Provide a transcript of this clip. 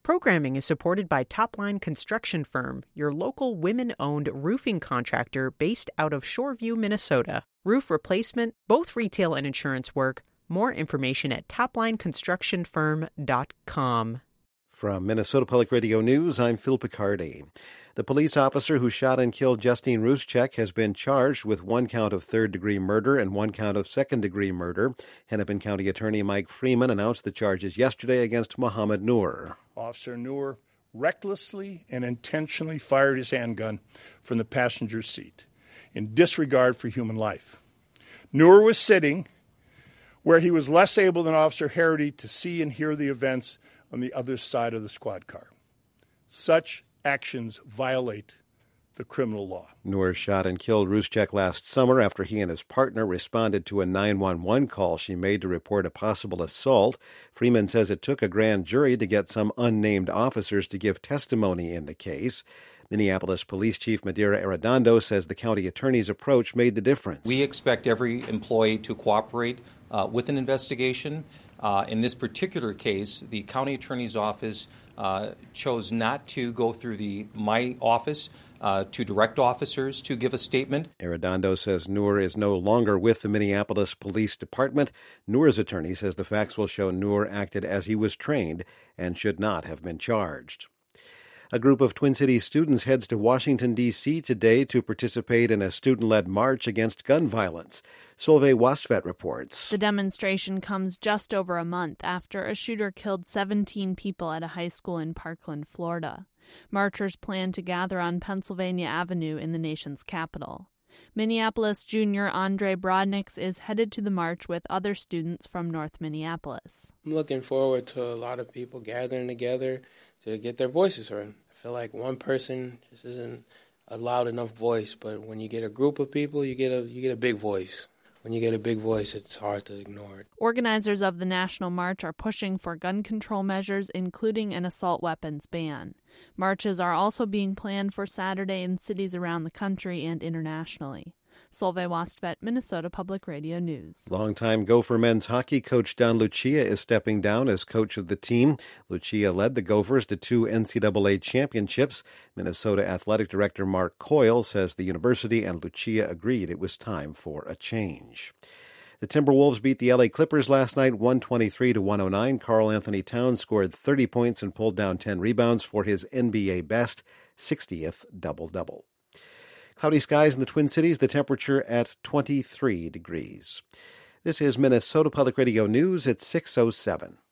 Programming is supported by Topline Construction Firm, your local women-owned roofing contractor based out of Shoreview, Minnesota. Roof replacement, both retail and insurance work. More information at toplineconstructionfirm.com. From Minnesota Public Radio News, I'm Phil Picardi. The police officer who shot and killed Justine Ruszczyk has been charged with 1 count of third-degree murder and 1 count of second-degree murder. Hennepin County Attorney Mike Freeman announced the charges yesterday against Mohammed Noor. Officer Noor recklessly and intentionally fired his handgun from the passenger seat in disregard for human life. Noor was sitting where he was less able than Officer Harity to see and hear the events on the other side of the squad car. Such actions violate the criminal law. Noor shot and killed Ruszczyk last summer after he and his partner responded to a 911 call she made to report a possible assault. Freeman says it took a grand jury to get some unnamed officers to give testimony in the case. Minneapolis Police Chief Madira Arredondo says the county attorney's approach made the difference. We expect every employee to cooperate with an investigation. In this particular case, the county attorney's office chose not to go through my office to direct officers to give a statement. Arredondo says Noor is no longer with the Minneapolis Police Department. Noor's attorney says the facts will show Noor acted as he was trained and should not have been charged. A group of Twin Cities students heads to Washington, D.C. today to participate in a student-led march against gun violence. Solveig Wastvedt reports. The demonstration comes just over a month after a shooter killed 17 people at a high school in Parkland, Florida. Marchers plan to gather on Pennsylvania Avenue in the nation's capital. Minneapolis junior Andre Brodniks is headed to the march with other students from North Minneapolis. I'm looking forward to a lot of people gathering together to get their voices heard. I feel like one person just isn't a loud enough voice, but when you get a group of people, you get a big voice. When you get a big voice, it's hard to ignore it. Organizers of the National March are pushing for gun control measures, including an assault weapons ban. Marches are also being planned for Saturday in cities around the country and internationally. Solveig Wastvedt, Minnesota Public Radio News. Longtime Gopher men's hockey coach Don Lucia is stepping down as coach of the team. Lucia led the Gophers to 2 NCAA championships. Minnesota Athletic Director Mark Coyle says the university and Lucia agreed it was time for a change. The Timberwolves beat the LA Clippers last night 123-109. Karl Anthony Towns scored 30 points and pulled down 10 rebounds for his NBA best 60th double-double. Cloudy skies in the Twin Cities, the temperature at 23 degrees. This is Minnesota Public Radio News at 6:07.